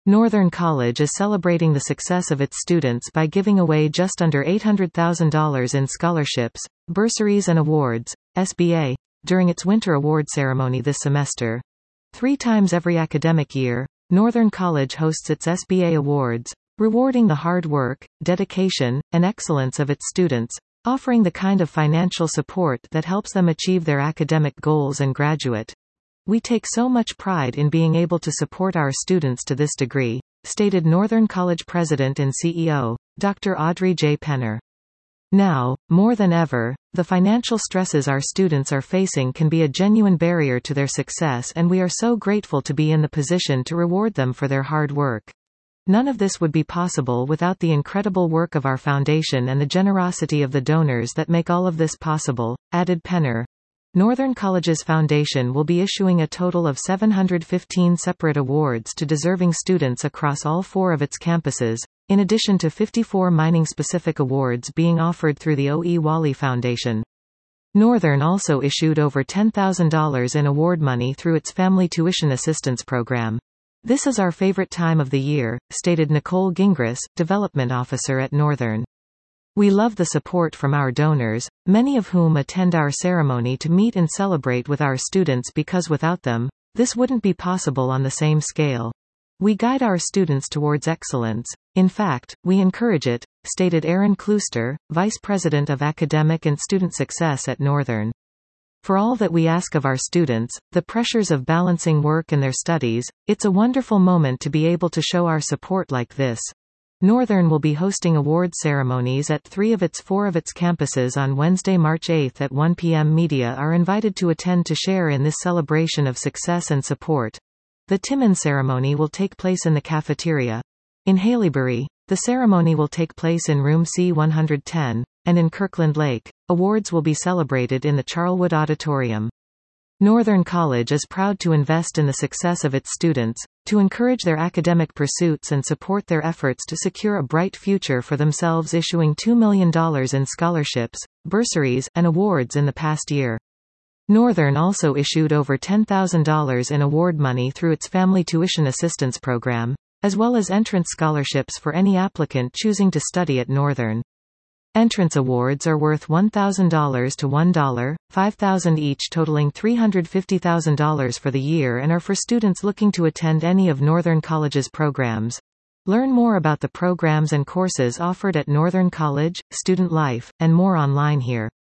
Northern College is celebrating the success of its students by giving away just under $800,000 in scholarships, bursaries and awards, SBA, during its winter award ceremony this semester. 3 times every academic year, Northern College hosts its SBA Awards, rewarding the hard work, dedication, and excellence of its students, offering the kind of financial support that helps them achieve their academic goals and graduate. "We take so much pride in being able to support our students to this degree," stated Northern College President and CEO, Dr. Audrey J. Penner. Now, more than ever, the financial stresses our students are facing can be a genuine barrier to their success, and we are so grateful to be in the position to reward them for their hard work. None of this would be possible without the incredible work of our foundation and the generosity of the donors that make all of this possible, added Penner. Northern College's foundation will be issuing a total of 715 separate awards to deserving students across all 4 of its campuses, in addition to 54 mining-specific awards being offered through the O.E. Wally Foundation. Northern also issued over $10,000 in award money through its Family Tuition Assistance Program. "This is our favorite time of the year," stated Nicole Gingras, Development Officer at Northern. "We love the support from our donors, many of whom attend our ceremony to meet and celebrate with our students because without them, this wouldn't be possible on the same scale. We guide our students towards excellence. In fact, we encourage it," stated Aaron Klooster, Vice President of Academic and Student Success at Northern. "For all that we ask of our students, the pressures of balancing work and their studies, it's a wonderful moment to be able to show our support like this." Northern will be hosting award ceremonies at 3 of its 4 of its campuses on Wednesday, March 8 at 1 p.m. Media are invited to attend to share in this celebration of success and support. The Timmins ceremony will take place in the cafeteria. In Haileybury, the ceremony will take place in room C-110, and in Kirkland Lake, awards will be celebrated in the Charlwood Auditorium. Northern College is proud to invest in the success of its students, to encourage their academic pursuits and support their efforts to secure a bright future for themselves, issuing $2 million in scholarships, bursaries, and awards in the past year. Northern also issued over $10,000 in award money through its Family Tuition Assistance Program, as well as entrance scholarships for any applicant choosing to study at Northern. Entrance awards are worth $1,000 to $1, $5,000 each, totaling $350,000 for the year, and are for students looking to attend any of Northern College's programs. Learn more about the programs and courses offered at Northern College, student life, and more online here.